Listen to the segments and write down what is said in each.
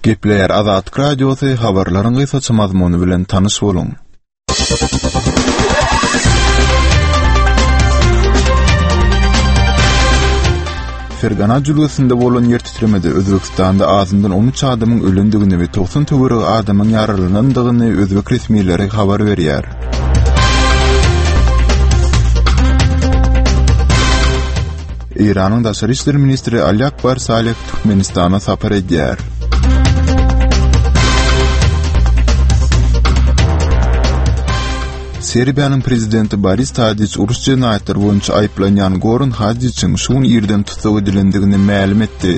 Gepleyer Azatlyk Radiosu habarlaryň gysgaça mazmuny bilen tanış boluň. Fergana julusyny bolan yer titremede Özbekistanda azyndan 13 adamyň ölendigini we 90 töwere adamyň yaralandygyny Özbek resmiýetleri habar berýär. İran'ın Daşary işleri ministri Ali Akbar Saleh Türkmenistana sapar edýär. Serbiýanyň prezidenti Boris Tadić urus jenaýetleri boýunça aýplanýan Goran Hadžićiň şuň ýerden tutsak edilendigini ma'lum etdi.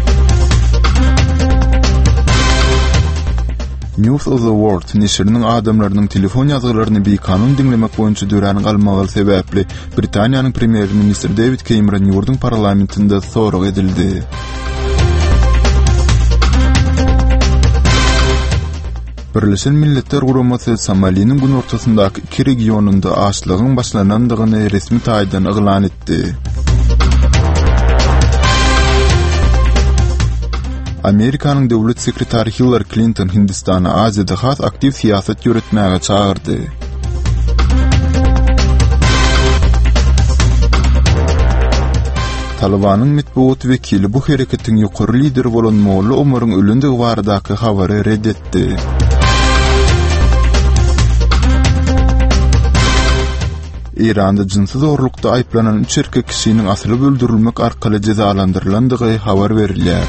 News of the World neşriniň adamlarynyň telefon ýazgylaryny beýkanun dinlemek boýunça döräni galmagy sebäpli Britaniýanyň premier ministri David Cameron ýurdun parlamentinde sorag edildi. Birleşen Milletler Guramasy Somaliýanyň gün ortasyndaky iki regionunda açlygyň başlanandygyny resmi taýdan eglan etdi. Amerikanyň döwlet sekretary Hillary Clinton Hindistana Aziýada has aktiv siýasat ýöretmäge çağırdy. Talibanyň metbuat wekili bu hereketiň ýokary lideri bolan Molla Omaryň ölendigi baradaky habary reddetdi. İranda jinsi zorlukda aýplanan 3 erkek kişiniň asylyp öldürilmek arkaly cezalandyrlandygy habar berilýär.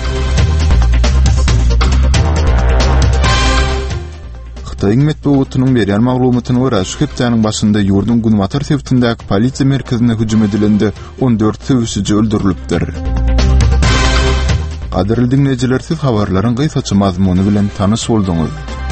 Xitoyň metbuatynyň berýän maglumatyna görä, şu hepdeniň başynda ýurdun Gunwatar sewtindäki polisiýa merkezine hüjüm edilende 14 söwüşçi öldürilipdir. Gaderli dinleýijiler, siz habarlaryň gysgaça mazmuny bilen tanış bolduňyz.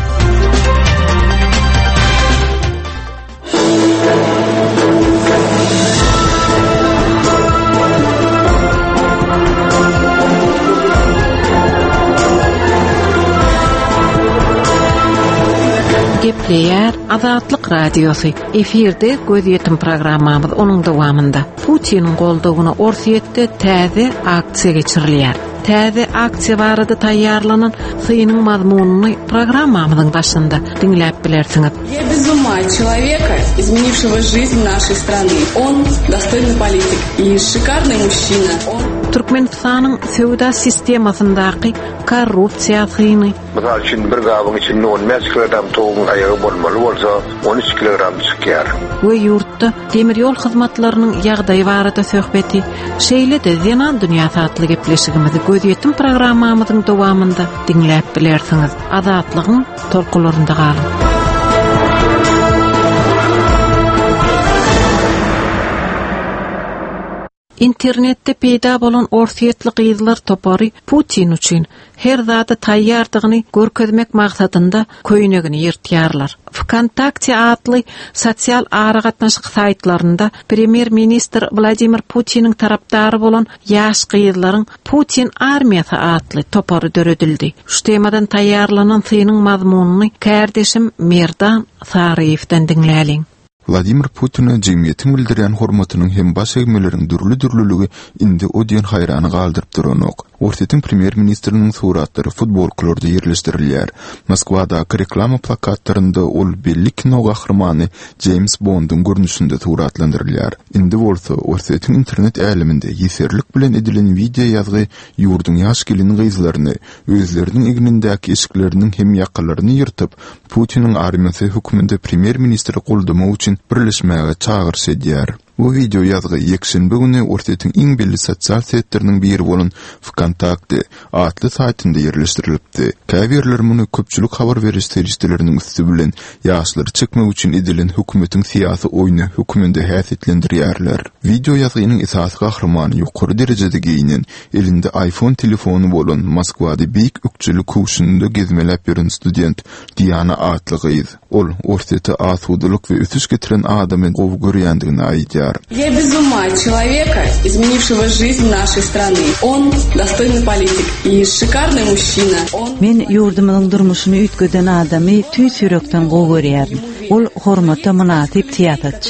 Gepleyer Azatlyk Radiosu. Efirde gözýetim programmamyz onuň dowamynda. Putinin goldagyna orsiýetde täze aksiýa geçirilýär. Täze aksiýa barada taýýarlanan synyň mazmunyny programmamyzyň başynda dinläp bilersiňiz. Я без ума от человека, изменившего жизнь нашей страны. Он достойный политик и шикарный мужчина. Türkmenistanyň söwda sistemasyndaky korrupsiýasyny, Mesela şimdi bir gabın içinde 15 kilogram toğun ayağı bolmalı olsa 13 kilogram çıkıyor. we ýurtda temir ýol hyzmatlarynyň ýagdaýy barada söhbeti, şeýle de zenan dünýä satly gepleşigimizi gözýetim programmamyzyň dowamynda dinläp bilersiňiz. Azatlygyň tolkularynda galyň. İnternetde peýda bolan orsiýetli gyzlar topary Putin üçin her zata taýýardygyny görkezmek maksadynda köýnegini ýyrtýarlar. VKontakte adly sosial aragatnaşyk saytlarynda Premier Minister Vladimir Putiniň tarapdary bolan ýaş gyzlaryň Putin armiýasy adly topary döredildi. Şu temadan taýýarlanan synyň mazmunyny kärdeşim Merdan Saryevden dinläliň. Vladimir Putin'e cemiyetiň bildirýän hormatynyň hem baş egmeleriň dürlü-dürlüligi indi o diýen haýrany galdyryp duranok. Orsiýetiň premier ministriniň suratlary futbolklorda ýerleşdirilýär. Moskwadaky reklama plakatlarynda ol belli kino gahrmany James Bond'un görnüşinde suratlandyrylýar. Indi bolsa orsiýetiň internet äliminde ýeserlik bilen edilen video ýazgy ýurdun ýaş gelin gyzlaryny özleriniň egnindäki eşikleriniň hem ýakalaryny ýyrtyp Putiniň armiýasy höküminde premier ministri goldama üçin birleşmäge çağırş edýär. Bu video ýazgy ýekşenbe güni orsiýetiň iň belli sosial setleriniň biri bolan VKontakte adly saýtynda ýerleşdirilipdi. Käbirler muny köpçülik habar beriş serişçileriniň üstü bilen ýaşlary çekmek üçin edilen hökümetiň syýasy oýny höküminde häsiýetlendirýärler. Video ýazynyň esasy gahrmany ýokary derejede giyinen, elinde iPhone telefonu bolan Moskwada beýik ökçülik kuşunda gezmelep ýören student Diana adly gyz. Ol orsiýete asudylyk we üsüş getiren adamyň gowy görýändigini aýdýar. Я без ума от человека, изменившего жизнь нашей страны. Он достойный политик и шикарный мужчина. Men ýurdumyň durmuşyny ütgeden adamy tüý sürekden gowy görýärdim. Ol hormata munasip tiýatratçy.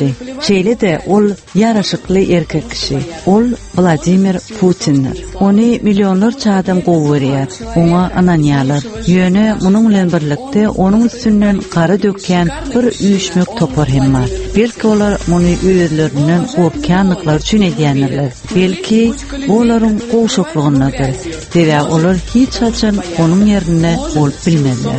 Şeýle de ol ýaraşykly erkek kişi. Ol Vladimir Putindir. Ony milyonlarça adam gowurýar. Oňa ananýalar. Ýöne munyň bilen birlikde onuň üstünden gara dökýän bir üýüşmek topar hem bar. Belki olar muny öýürlerinden gorkanlyklar üçin edýänler. Belki olaryň goşuklygyndadyr. Dere olar hiç açan onuň ýerine bolup bilmezler.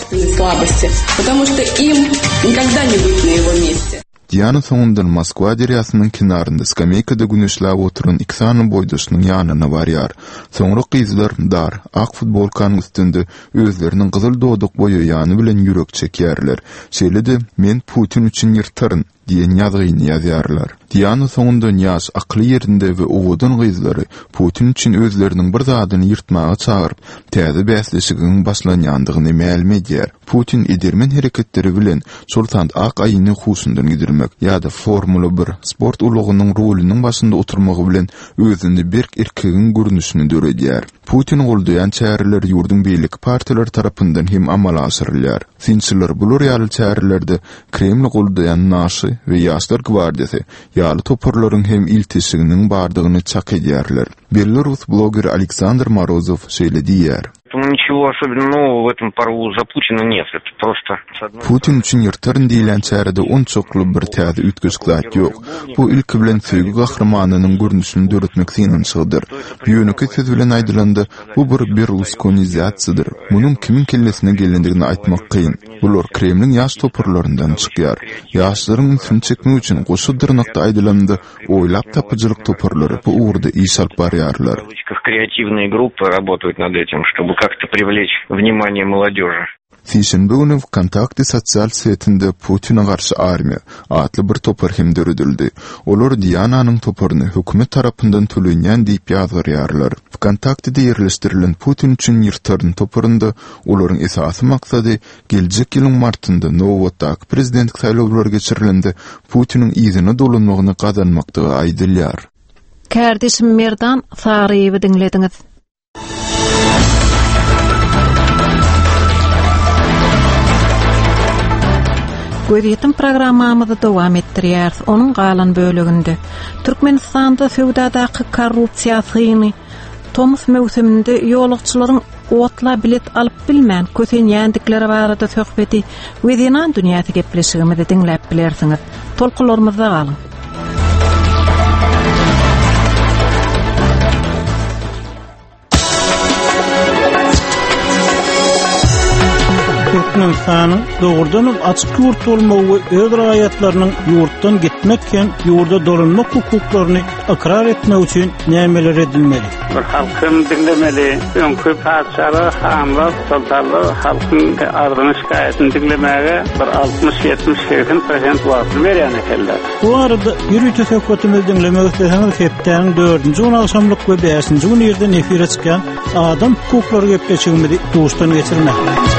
Потому что им никогда не быть на его месте. Diýany soňundan Moskwa derýasynyň kenarynda skameykada güneşläp oturan iki sany boýdaşynyň ýanyna barýar. Soňra gyzlar dar, ak futbolkanyň üstünde özleriniň gyzyl doduk boýaýany bilen ýürek çekýärler. Şeýle-de men Putin üçin ýyrtaryn diýen ýazgyny ýazýarlar. Diýany soňunda ýaş akly ýerinde we owadan gyzlary Putin üçin özleriniň bir zadyny ýyrtmaga çagyryp, täze bäsleşiginiň başlanýandygyny ma'lum. Putin edermen hereketleri bilen Sultan ak aýyny husundan gidirmek ýa-da Formula 1 sport ulugynyň rolüniň başynda oturmagy bilen özüni berk erkegiň görnüşini döredýär. Putin goldaýan çäreler ýurdun beýleki partiýalar tarapyndan hem amala asyrylýar. Sinçiler bu real çärelerde Kreml goldaýan naşy we ýaşlar gwardiýasy ýaly toparlaryň hem iltisiginiň bardygyny çak edýärler. Белорус блогер Александр Морозов şeýle Ничего особенно нового в этом пару за Путина нет. Это просто... Putin üçün ýyrtaryn diýilen çärede onçokly bir täze ütgüsklat ýok. Bu ilki bilen söýgü gahrymanynyň görnüşini döretmek synançydyr. Ýöneki söz bilen aýdylanda bu bir berlusconizatsiýadyr. Munyň kimin kellesine gelendigini aýtmak kyn. Bular Kremliň ýaş toparlaryndan çykýar. Ýaşlaryň üstün çekmek üçin goşy dyrnakda aýdylanda oýlap tapyjylyk toparlary bu uğurda iş alyp barýarlar. Креативные группы работают над этим, чтобы как-то привлечь внимание молодежи. Sişin bugün kontakty sosial setinde Putin'e garşy armiýa atly bir topar hem döredildi. Olar Diananyň toparyny hökümet tarapyndan tölenýän diýip ýazgyrýarlar. Kontaktyda ýerleşdirilen Putin üçin ýyrtaryn toparynda olaryň esasy maksady geljek ýylyň martynda Novotak prezidentlik saýlawlary geçirilende Putin'in ýyzyny dolanmagyny gazanmakdygy aýdylýar. Kardeşim Merdan Sariýewi dinlediňiz. Göýdýän programmamyzy dowam etdirýär. Onuň galan böleginde Türkmenistanda feodadaky korrupsiýasyny Tomus mewsiminde ýolukçylaryň otla bilet alyp bilmän kösenýändikleri barada söhbeti Wezinan dünýäsi gepleşigimi dinläp bilersiňiz. Tolkularymyzda galyň. Türkmenistan'ın doğrudan açık yurt olmağı ve öz raýatlarynyň yurtdan gitmekken yurda dolanmak hukuklaryny akrar etmek için nämeler edilmeli? Bir halkym dinlemeli, öňkü padşalar, hanlar, sultanlar halkyň ardyny şikaýetini dinlemäge bir 60-70% wagt berýän ekenler. Bu arada ýürüýte söhbetimizi dinlemek isteseňiz hepden 4-nji gün akşamlyk we 5-nji gün ýerde efire çykan adam hukuklary gepleşigimizi duşdan geçirmek.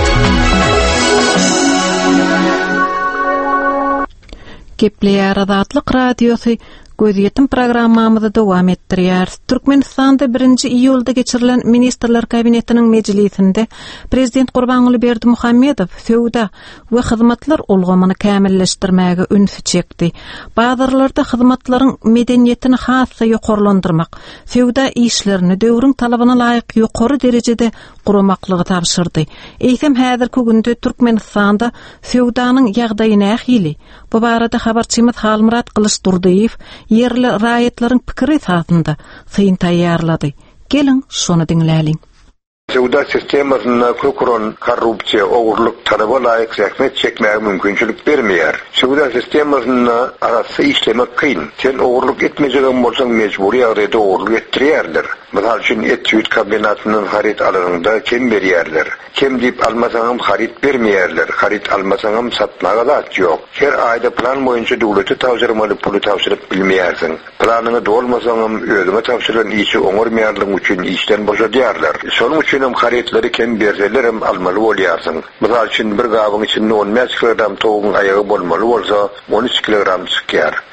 Gepleýär Azatlyk radiosy Göýdýän programmamyzy dowam etdirýär. Türkmenistanda 1-nji iýulda geçirilen ministrler kabinetiniň mejlisinde prezident Gurbanuly Berdimuhammedow feoda we hyzmatlar ulgamyny kämilleşdirmäge ünsü çekdi. Bazarlarda hyzmatlaryň medeniýetini hassa ýokarlandyrmak, feoda işlerini döwrüň talabyna laýyk ýokary derejede guramaklygy tapşyrdy. Eýsem häzirki günde Türkmenistanda feodanyň ýagdaýyna ähili. Bu barada habarçymyz Halmurat Kılıçdurdiýew yerli raýatlaryň pikiri esasında syn taýýarlady. Gelin şonu dinläliň. Feodal sistemasyna köküren korrupsiýa, ogurlyk talaba laýyk zähmet çekmäge mümkinçilik bermeýär. Feodal sistemasyna arasy işlemek kyn. Sen ogurlyk etmejegen bolsaň mejburi ýagdaýda ogurlyk etdirýärler. Misal üçin etüt kombinatynyň harit alanynda kim berýärler. Kim diýip almasaňam harit bermeýärler. Harit almasaňam satmaga zat ýok. Her aýda plan boýunça döwleti tawşyrmaly puly tawşyryp bilmeýärsiň. Planyny dolmasaňam özüňe tawşyrylan işi oňurmaýarlygyň üçin işden boşadýarlar. Şonuň üçin hem haritleri kim berseler hem almaly bolýarsyň. Misal üçin bir gabyň içinde 10 kilogram toğun aýagy bolmaly bolsa 13 kilogram çykýar.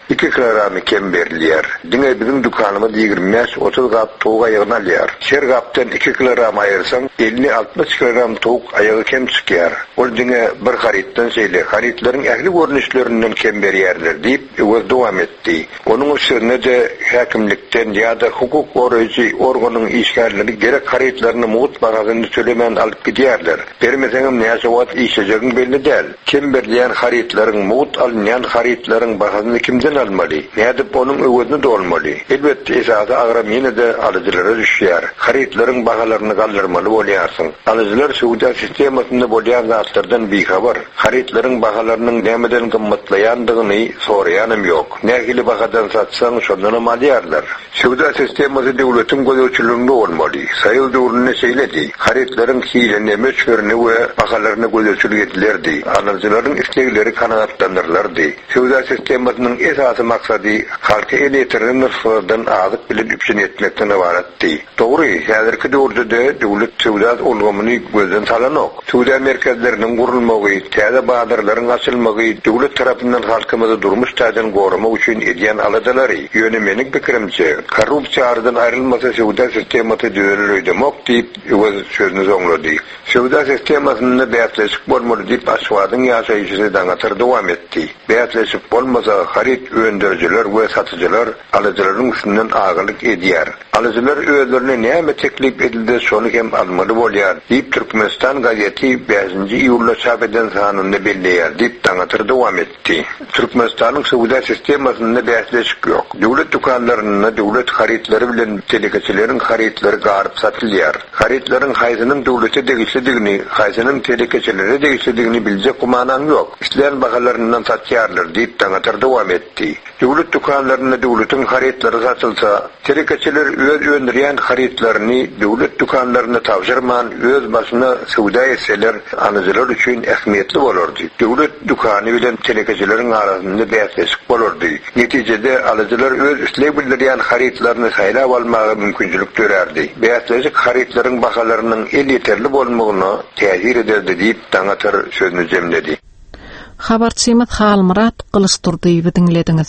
2 kilogramı kem berilýär. Diňe bizim dukanymyz 25-30 gap toğuk ayağına alýar. Şer gapdan 2 kilogram ayırsan 50-60 kilogram toğuk ayağı kem çykýar. Ol diňe bir haritdan şeýle haritlaryň ähli görnüşlerinden kem berýärler diýip öz dowam etdi. Onuň üstüne de häkimlikden ýa-da hukuk goraýjy organyň işgärleri gerek haritlaryny muhut bagasyny söylemen alyp gidýärler. Bermeseňem näçe wagt işejegiň belli däl. Kim berýän haritlaryň muhut alynýan haritlaryň bagasyny kimden almaly? Nädip onuň öwrüne dolmaly? Elbetde esasy agram ýene de alyjylara düşýär. Haritlaryň bagalaryny galdyrmaly bolýarsyň. Alyjylar suwda sistemasyny bolýan zatlardan bihabar. Haritlaryň bagalarynyň nämeden gymmatlaýandygyny soraýanym ýok. Nähili bagadan satsaň şondan alýarlar. Suwda sistemasy döwletiň gözlemçiliginde bolmaly. Saýyl döwrüne şeýledi. Haritlaryň hilene meçberini we bagalaryny gözlemçilik edilerdi. Alyjylaryň islegleri kanagatlandyryldy. Suwda sistemasynyň esasy maksady halky elitlerin nüfuzdan azyk bilen üpşen etmekden ibaratdy. Dogry, häzirki döwürde döwlet suwda ulgamyny gözden salanok. Suwda merkezleriniň gurulmagy, täze bazarlaryň açylmagy döwlet tarapyndan halkymyzy durmuş täzen goramak üçin edýän aladalary. Ýöne meniň pikirimçe, korrupsiýadan ayrylmasa suwda sistemasy düzelýärmok diýip öz sözüni soňlady. Suwda sistemasyny beýatleşik bolmaly diýip aşwadyň ýaşaýyşy daňatyr dowam etdi. Beýatleşik bolmasa harit öndürjiler we satyjylar alyjylaryň üstünden agylyk edýär. Alyjylar özlerine näme teklip edildi şonu hem almaly bolýar diýip Türkmenistan gazeti 5-nji iýulda çap eden sanyny belleýär diýip daňatyr dowam etdi. Türkmenistanyň suwda sistemasyny beýatleşik ýok. Döwlet dukanlaryny döwlet haritlary bilen telekeçileriň haritlary garyp satylýar. Haritlaryň haýsynyň döwlete degişligini, haýsynyň telekeçilere degişligini biljek gumanan ýok. İşleýän bagalaryndan satýarlar diýip daňatyr dowam etdi. Döwlet dukanlaryny döwletiň haritlary satylsa, telekeçiler öz öndürýän haritlaryny döwlet dukanlaryna tapşyrman öz başyna suwda etseler alyjylar üçin ähmiýetli bolardy. Döwlet dukany bilen telekeçileriň arasynda beýatleşik bolardy. Netijede alyjylar öz üstlep bildirýän haritlaryny saýlap almagy mümkinçilik görärdi. Beýatleşik haritlaryň bagalarynyň eliterli bolmagyna täsir ederdi diýip daňatyr sözüni jemledi. Habarçymyz Halmurat Kılıçdurdyýy dinlediňiz.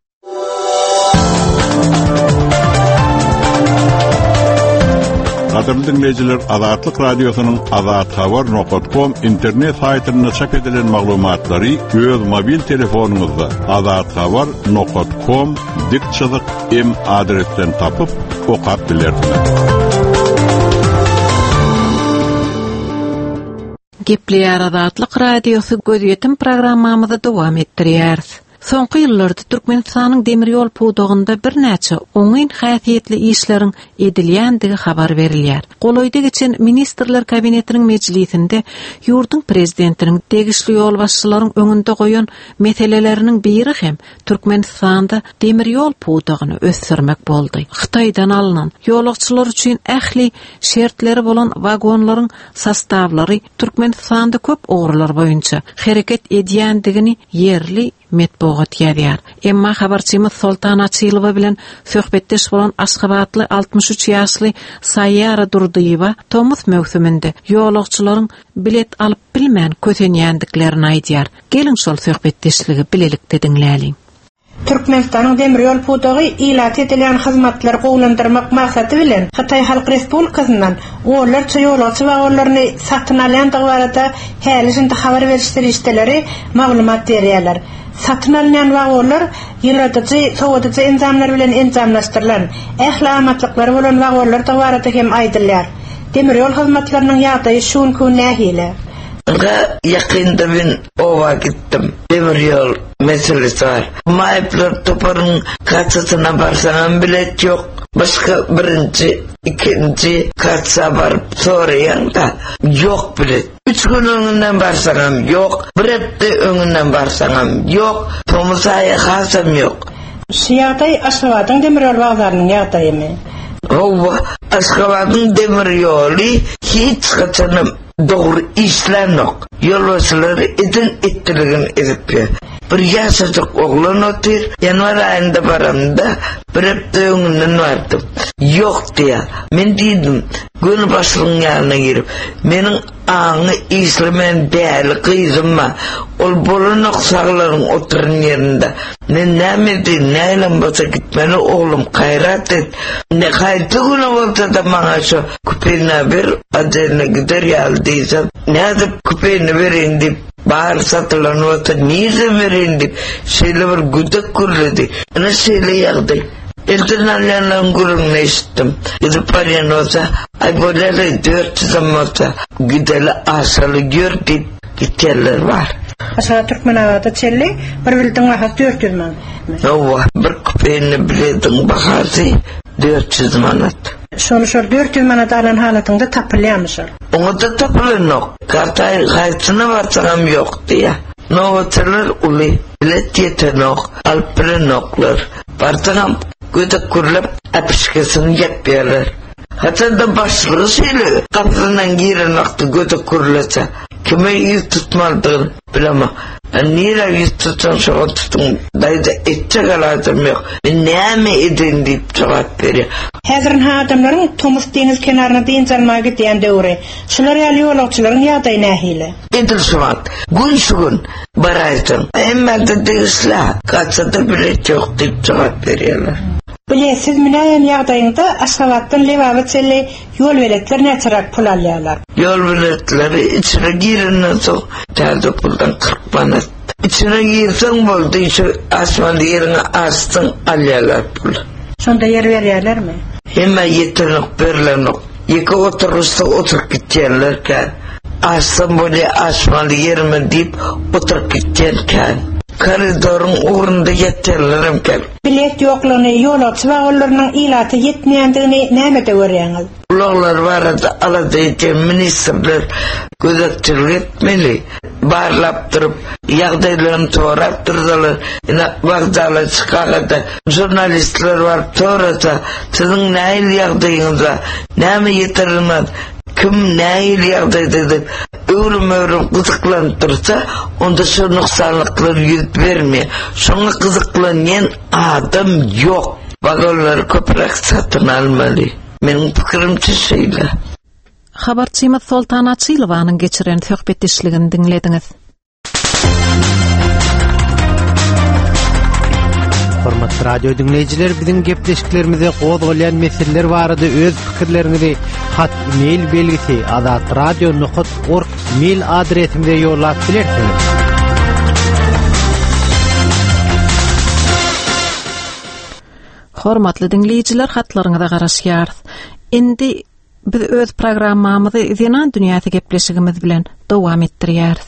Gaderli dinleyijiler, Azatlyk radiosynyň azathabar.com internet saýtyna çap edilen maglumatlary öz mobil telefonuňyzda azathabar.com dik.m adresinden tapyp okap bilersiňiz. Gepleýär Azatlyk radiosy gözýetim programmamyzda dowam etdirýär. Soňky ýyllarda Türkmenistanyň demir ýol pudagynda bir näçe oňyn häsiýetli işleriň edilýändigi habar berilýär. Goloýda geçen ministrler kabinetiniň mejlisinde ýurduň prezidentiniň degişli ýol başçylaryň öňünde goýan meseleleriniň biri hem Türkmenistanda demir ýol pudagyny ösdürmek boldy. Hytaýdan alynan ýolagçylar üçin ähli şertleri bolan wagonlaryň sastawlary Türkmenistanda köp ogrular boýunça hereket edýändigini yerli metbuat ýazýar. Emma habarçymyz Sultan Açylowa bilen söhbetdeş bolan Aşgabatly 63 ýaşly Sayyara Durdyýewa tomuz mewsüminde ýolagçylaryň bilet alyp bilmän kösenýändiklerini aýdýar. Gelin şol söhbetdeşligi bilelikde dinläliň. Türkmenistanyň demir ýol pudagy ilat edilen hyzmatlar gowlandyrmak maksady bilen Hytaý Halk Respublikasynyň olarça ýolagçy wagolaryny satyn alýandygy barada häliçinde habar berişleri maglumat berýärler. Satın alınan vagonlar ýyladyjy, sowadyjy enzamlar bilen enzamlaşdyrylan, ählamatlyklary bolan vagonlar da barada hem aýdylýar. Demir ýol hyzmatlarynyň ýagdaýy şunkü nähile. Yakında ben ova gittim. Demir yol meselesi var. Mayıplar toparın kaçasına barsanam bilet yok. Başka birinci, ikinci kaçsa barıp sorayan da yok bilet. 3 gün önünden barsanam yok. Bir hafta önünden barsanam yok. Tomusaya hasam yok. Şu ýagdaý Aşgabatlyň demir ýol wagtlarynyň ýagdaýymy? Ova, Aşgabatlyň demir ýoly hiç kaçanam doğru işlenok. Yolbaşçıları edin ettiligin edip Bir yaşacak oğlan otur. Yanvar ayında baramda bir hepte önünden vardım. Yok diye. Men dedim. Gönül başlığın yanına girip. Menin ağını İslam'ın değerli kızımma. Ol bolunuk sağların oturun yerinde. Men nemedi neyle basa gitmeli oğlum kayrat et. Ne kaydı günü olsa da bana şu küpeni ver. Aderine gider yaldıysa. Ne adıp küpeni verin deyip. Bahar satılan olsa niye verin deyip. Şeyle bir güdek kuruldu. Ne şeyle yağdı. Elden alyanların gururunu işittim. Gidip arayan olsa, ay böyle 400 olsa, gideli asalı gör deyip gityerler var. Aşağı Türkmen ağada çelli, bir bildin vahat 400 man. Ova, bir küpeyini biledin bakası 400 manat. Şonu 400 manat alan halatında tapılayamışlar. Onu da tapılan yok. Kartay kayıtına varsam yok diye. Novatırlar uli, bilet yeten yok, alpıran yoklar. Varsam gödek kurulup apışkasını yapıyorlar. Hatta da başlığı söyle. Kapısından giren vakti gödek kurulasa. Kime yüz tutmadığını bilemem. Niye yüz tutsan şuna tutun. Dayda edecek aladım yok. Ne edin deyip cevap veriyor. Hazırın ha adamların Tomus deniz kenarına deyin zalmaya gittiyen devre. Şunlar yali yolakçıların yaday nehile. Edil şumat. Gün şu gün baraydın. Hemen de değişla. Kaçsa da bilet yok deyip cevap veriyorlar. Bilesiz münayen yağdayında Aşgabat'tan Levavetsel'le yol veletler ne tarak pul alıyorlar. Yol veletleri içine girin sonra terdi puldan 40 manat. İçine girsen oldu, içine asmalı yerine astın alıyorlar pul. Sonda yer veriyorlar mı? Hemen yeterlik verilenlik. Yıka oturursa oturup gideceklerken astın böyle asmalı yerime deyip oturup gideceklerken koridorun uğrunda yeterlerim kel. Bilet yokluğunu yolakçı ve onlarının ilatı yetmeyendiğini nemede öğrenin. Ulanlar var da aladayken ministerler gözetçilik etmeli. Barlaptırıp, yağdaylarını toğraptırdılar. Vardağla çıkardı. Jurnalistler var toğrata. Sizin neyil yağdayınıza, neymi yetirilmez. Kim neyil yağday dedi. Öğrüm kızıklandırsa onda şu noksanlıkları yüz vermiyor. Şuna kızıklanan adam yok. Vagonları köprek satın almalı. Benim fikrimce şeyle. Habarçıyımız Soltan Açıylova'nın geçiren söhbetişligini dinlediniz. Hormatly radio dinleyijiler, biziň gepleşiklerimize gozgalayan meseleler barada öz pikirlerinizi hat mail belgisi azatradio.org mail adresimize yollap bilersiniz. Hormatly dinleyijiler, hatlaryňyza garaşýarys. Endi biz öz programmamyzy Zenan dünýäsi gepleşigimiz bilen dowam etdirýäris.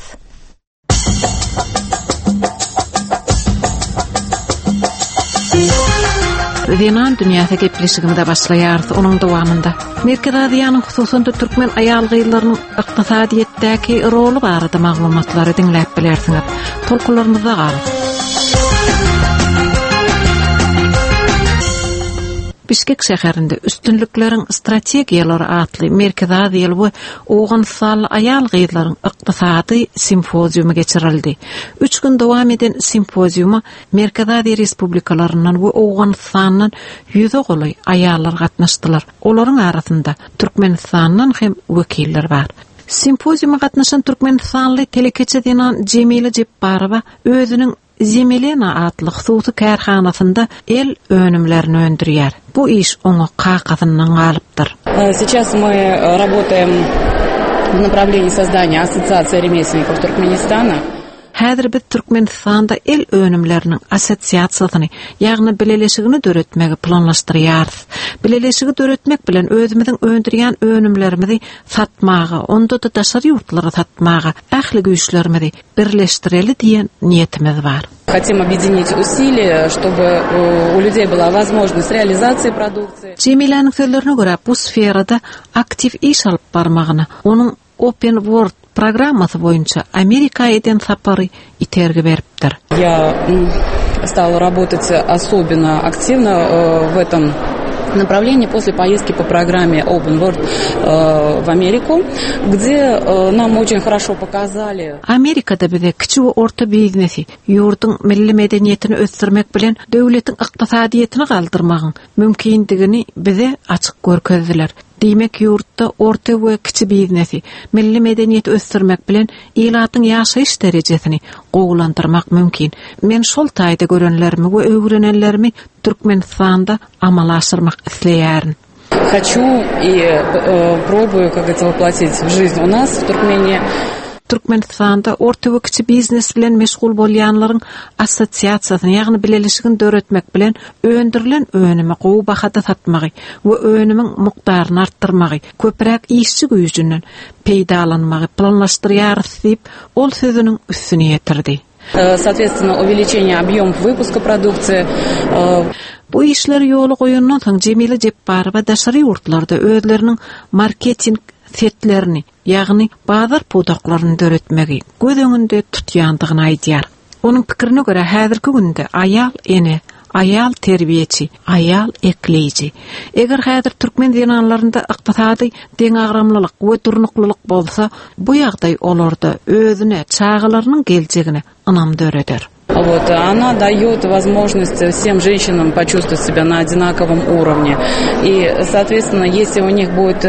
Zenan dünýäsi gepleşigimizde başlaýarys. Onuň dowamında Merkez Aziýanyň hususunda türkmen aýal gyýlarynyň ykdysadyýetdäki roly barada maglumatlary dinläp bilersiňiz. Tolkularymyza galyp. Bişkek şäherinde üstünlüklerin strategiýalary atly Merkez Aziýaly we Owganystanly aýal gyýlaryň ykdysady simpoziumy geçirildi. 3 gün dowam eden simpoziuma Merkez Aziýa respublikalaryndan we Owganystanyň 100 goly aýallar gatnaşdylar. Olaryň arasynda Türkmenistandan hem wekiller bar. Simpoziuma gatnaşan Türkmenistanly telekeçe Zenan Cemile Jebbarowa özüniň Zemelena adlı hususy kärhanasynda el önümlerini öndürýär. Bu iş oňa kakasyndan galypdyr. Сейчас мы работаем в направлении создания ассоциации ремесленников Туркменистана. Häzir biz Türkmenistanda el önümlerinin asosiasiýasyny, ýagny bileleşigini döretmegi planlaşdyrýarys. Bileleşigi döretmek bilen özümiziň öndürýän önümlerimizi satmagy, onda da daşary ýurtlara satmagy, ähli güýçlerimizi birleşdireli diýen niýetimiz bar. Хотим объединить усилия, чтобы у людей была возможность реализации продукции. Cemile'nin sözlerine göre bu sferada aktif iş alıp barmagyna, onun Open World programmасы boyunca Amerika eden sapary itergi beripdir. Я стала работать особенно активно в этом направление после поездки по программе Open World в Америку, где нам очень хорошо показали. Amerikada bize kiçi we orta biznesi ýurduň milli medeniýetini ösdürmek bilen döwletiň ykdysadyetini galdyrmagyň mümkindigini bize açyk görkezdiler. Diýmek ýurtda orta we kiçi biznesi milli medeniýeti ösdürmek bilen ilatyň ýaşaýyş derejesini gowlandyrmak mümkin. Men şol taýda görenlerimi we öwrenenlerimi Türkmenistanda amal aşyrmak isleýärin. Хочу и пробую, как это воплотить в жизнь у нас в Туркмении. Türkmenistanda orta we kiçi biznes bilen meşgul bolýanlaryň assosiasiýasyny, ýagny bileşigini döretmek bilen öndürilen önüme gowy bahada satmagy we önümiň mukdaryny artdyrmagy, köpräk işçi güýjünden peýdalanmagy planlaşdyrýar diýip ol sözüniň üstüne ýetirdi. Соответственно, увеличение объемов выпуска продукции. Bu işler ýoly goýundan soň Jemile Jepbarowa daşary ýurtlarda özleriniň marketing setlerini, ýagny bazar podaklaryny döretmegi göz öňünde tutýandygyny aýdýar. Onuň pikirine görä häzirki günde ayal ene, ayal terbiýeçi, ayal ekleýici. Eger häzir türkmen dinanlarynda ykdysady deňagramlylyk we durnuklylyk bolsa, bu ýagdaý olarda özüne, çağalarynyň geljegine ynam döreder. Вот, она дает возможность всем женщинам почувствовать себя на одинаковом уровне. И, соответственно, если у них будет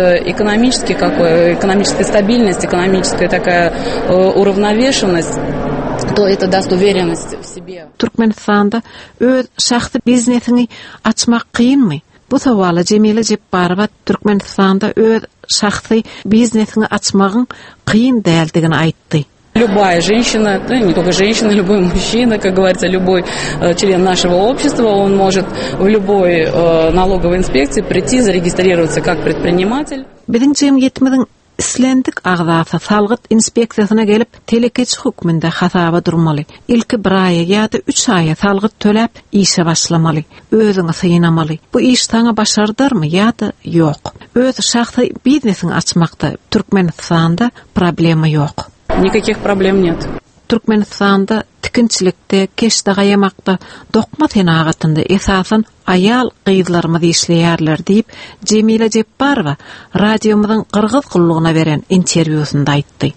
экономическая стабильность, экономическая такая уравновешенность, то это даст уверенность в себе. Türkmenistanda öz şahsy biznesini açmak kıyınmı? Bu sowala Jemile Jepbarowa Türkmenistanda öz şahsy biznesini açmagyň kıyın däldigini aýtdy. Любая женщина, не только женщина, любой мужчина, как говорится, любой член нашего общества, он может в любой налоговой инспекции прийти, зарегистрироваться как предприниматель. Bizim jemgyýetimiň islendik agzasy salgyt inspeksiýasyna gelip telekeç hukmunda hasaba durmaly. İlki 1 aýa ýa-da 3 aýa salgyt töläp işe başlamaly. Özüňi syýnamaly. Bu iş taňa başardyrmy ýa-da ýok. Öz şahsy biznesini açmakda Türkmenistanda problema ýok. Никаких проблем нет. Türkmenistanda tikinçilikde, keşde gayamakda, dokma tenagatında esasen ayal gyzlarymyz işleýärler diýip Jemile Jepbarowa radiomyzyň Qırgız gullugyna beren interwýusynda aýtdy.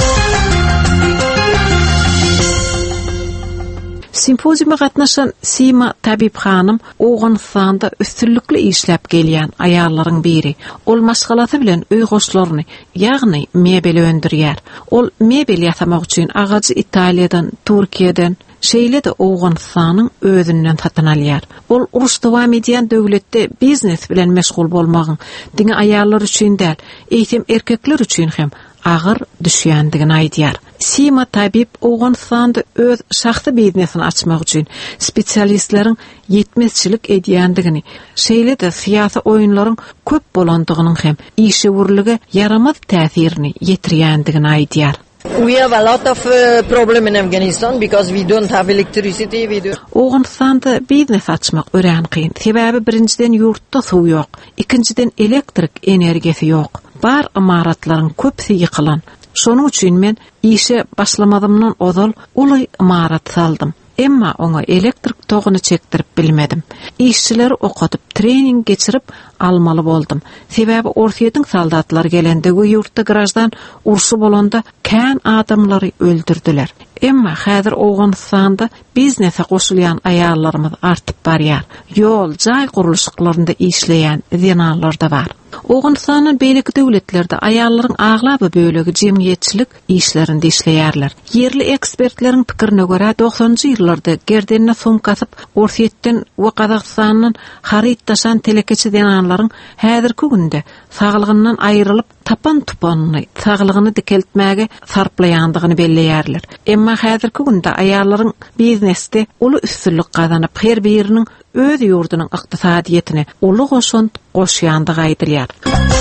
Simpoziuma gatnaşan Sima Tabip hanım Owganystanda üstünlikli işläp gelýän aýallaryň biri. Ol maşgalasy bilen öý goşlaryny, ýagny mebel öndürýär. Ol mebel ýasamak üçin agacy Italiýadan, Türkiýeden, şeýle de Owganystanyň özünden satyn alýar. Ol uruş dowam edýän döwletde biznes bilen meşgul bolmagyň diňe aýallar üçin däl, eýsem erkekler üçin hem agyr düşýändigini aýdýar. Sima Tabip Owganystanda öz şahsy biznesini açmak üçin spesialistleriň ýetmezçilik edýändigini, şeýle de syýasy oýunlaryň köp bolandygynyň hem işe wurlugy yaramaz täsirini ýetirýändigini aýdýar. We have a lot of problem in Afghanistan because we don't have electricity. Owganystanda biznes açmak ören kyn. Sebäbi birinciden ýurtda suw ýok, ikinciden elektrik energiýasi ýok. Bar imaratlaryň köpsi ýykylan. Şonuň üçin men işe başlamadymdan ozal uly imarat saldım. Emma oňa elektrik togyny çekdirip bilmedim. İşçileri okatyp, trening geçirip almaly boldum. Sebäbi Orsiýetiň saldatlary gelende we ýurtda garajdan urşy bolanda kän adamlary öldürdiler. Emma häzir Owganystanda biznese goşulýan aýallarymyz artyp barýar. Ýol, jaý guruluşlarynda işleýän zenanlar da bar. Owganystanyň beýleki döwletlerde aýallaryň aglaby bölegi jemgyýetçilik işlerinde işleýärler. Yerli ekspertleriň pikirine görä 90-njy ýyllarda gerdenine sumkasyp Orsiýetden we Kazakstanyň harytaşan telekeçi zenanlaryň häzirki günde saglygyndan aýrylyp tapan-tupanyny, saglygyny dikeltmäge sarplaýandygyny belleýärler. Emma häzirki günde aýallaryň biznesde uly üstünlik gazanyp her biriniň öz ýurdunyň ykdysadyetine uly goşun goşýandygy aýdylýar.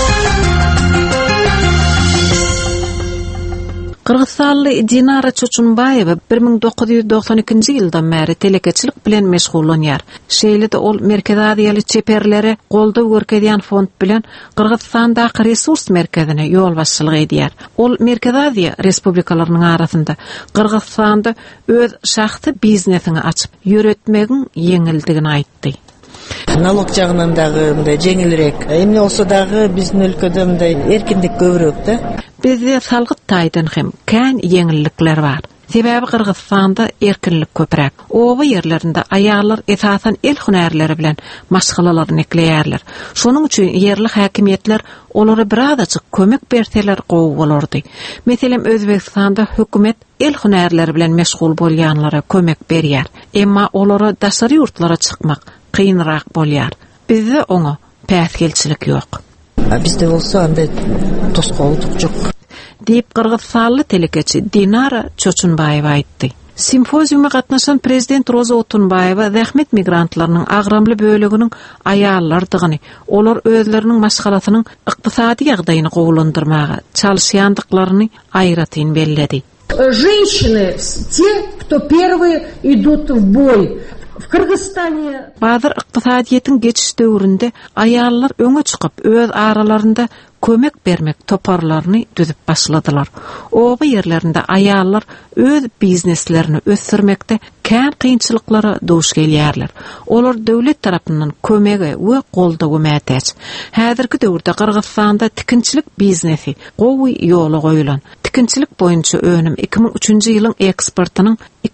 Kırgızstanly Dinara Çoçunbayewa 1992-nji ýyldan bäri telekeçilik bilen meşgullanýar. Şeýle de ol Merkez Aziýaly çeperlere golda görkezýän fond bilen Kırgızstandaky resurs merkezine ýol başçylyk edýär. Ol Merkez Aziýa respublikalarynyň arasynda Kırgızstanda öz şahsy biznesini açyp ýöretmegiň ýeňildigini aýtdy. налог жагынан дагы мындай жеңилирээк. Эмне болсо дагы биздин өлкөдө мындай эркиндик көбүрөөк да. Bizde salgyt taýdan hem kän ýeňillikler bar. Sebäbi Kırgızstanda erkinlik köpräk. Owa yerlerinde aýaglar esasan el hunärleri bilen maşgalalaryny ekleýärler. Şonuň üçin yerli häkimetler olary birazajyk kömek berseler gowy bolardy. Meselem Özbekistanda hökümet el hunärleri bilen meşgul bolýanlara kömek berýär. Emma olary daşary ýurtlara çykmak kynrak bolýar. Bizde oňa päsgelçilik ýok. Bizde bolsa anda toskowluk ýok. Deyip Kırgızstanlı telekeçi Dinara Çoçunbayewa aýtdy. Simpoziuma gatnaşan prezident Roza Otunbayewa zähmet migrantlarynyň agramly bölегiniň aýallardygyny, olar özleriniň maşgalatynyň ykdysady ýagdaýyny gowlandyrmaga çalyşýandyklaryny aýratyn belledi. Женщины те, кто первые идут в бой. В Кыргызстане Bazır ykdysadyýetin geçiş döwründe aýallar öňe çykyp öz aralarynda kömek bermek toparlaryny düzüp başladylar. Oba yerlerinde aýallar öz bizneslerini ösürmekde kän kynçylyklara duş gelýärler. Olar döwlet tarapyndan kömege we goldawy mätäç. Häzirki döwürde Kırgızstanda tikinçilik biznesi gowy ýola goýulan. Tikinçilik boýunça önüm 2003-nji ýylyň eksportynyň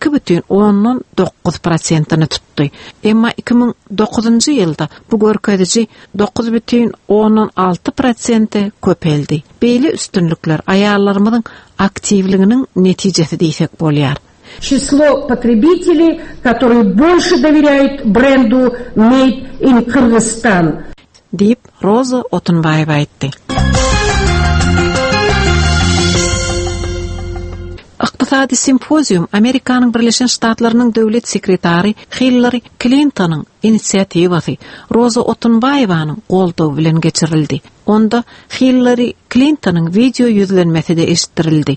2,9%-ny tutdy. Emma 2009-njy ýylda bu görkeziji 9,16% köpeldi. Beýle üstünlükler aýallarymyzyň aktivliginiň netijesi diýsek bolýar. Число потребителей, которые больше доверяют бренду Made in Kyrgyzstan. Deyip Roza Otunbayewa aýtdy. Iqtisadi simpozium Amerikanyň Birleşen Ştatlarynyň döwlet sekretary Hillary Clinton'yň inisiativasy Roza Otunbayewanyň goldawy bilen geçirildi. Onda Hillary Clinton'yň video ýüzlenmesi de eşitdirildi.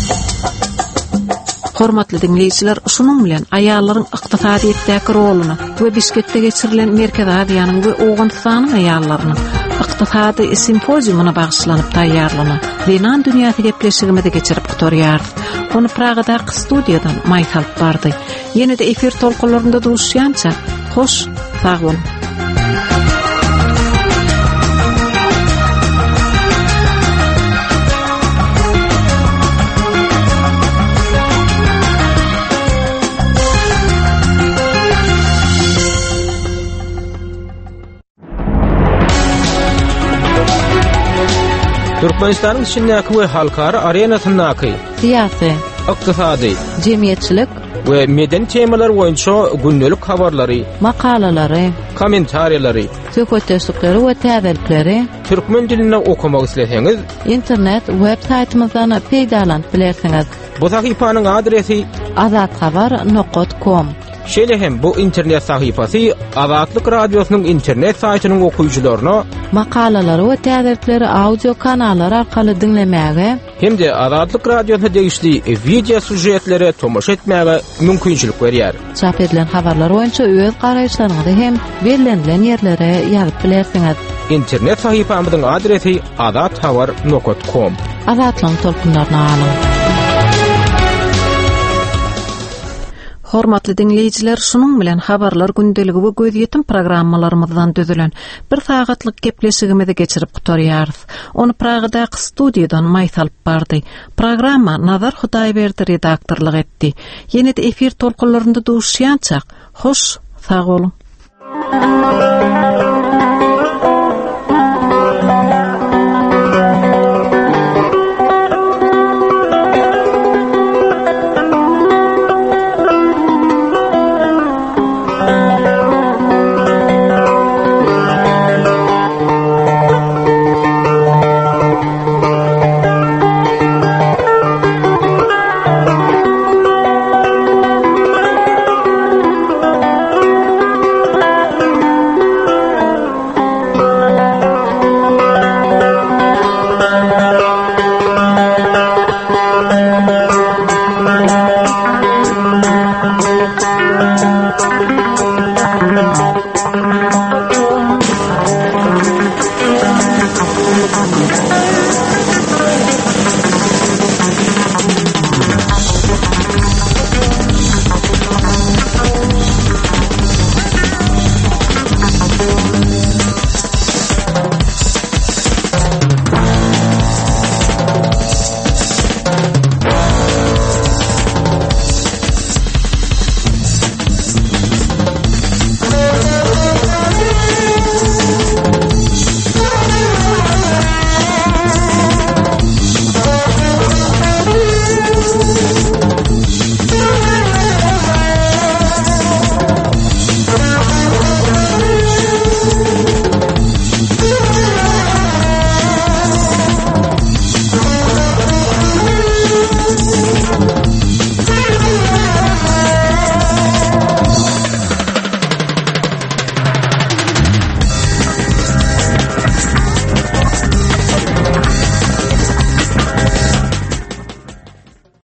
Hormatly dinleýijiler, şunuň bilen aýallaryň ykdysadyýetdäki roluny we Bişkekde geçirilen Merkez Aziýanyň we Owganystanyň aýallarynyň ykdysady simpoziumuna bagşlanyp taýýarlanan Lenan dünýäsi gepleşigimizde geçirip gutorýar. Onu Pragada studiýadan maýtalyp bardy. Ýene-de efir tolkunlarynda duşýança hoş, sag bolun. Türkmenistanyň içindäki we halkara arenasyndaky siyasi, ykdysady, jemgyýetçilik we meden temalar boýunça gündelik habarlary, makalalary, kommentariýalary, söhbetleşikleri we täzelikleri türkmen dilinde okumak isleseňiz, internet web saytymyzdan peýdalanyp bilersiňiz. Bu sahypanyň adresi azathabar.com. Şeýle hem bu internet sahypasy Azatlyk Radiosynyň internet saýtynyň okuyucularyna makalalary we täzelikleri audio kanallar arkaly dinlemäge hem-de Azatlyk Radiosyna degişli video sujetlere tomaş etmäge mümkinçilik berýär. Çap edilen habarlar boýunça öz garaýşlaryňyzy hem belirlenilen ýerlere ýazyp bilersiňiz. İnternet sahypamyzyň adresi azathabar.com. Azatlyň tolkunlaryna alyň. Hormatly dinleýijiler, şunuň bilen habarlar gündeligi we göz ýetim programmalarymyzdan düzülen bir sagatlyk gepleşigimizi geçirip gutorýarys. Onu Pragada studiýadan maýtalyp bardy. Programma Nazar Hudaýberdi redaktorlyk etdi. Ýene-de efir tolkunlarynda duşýança hoş, sag bolun.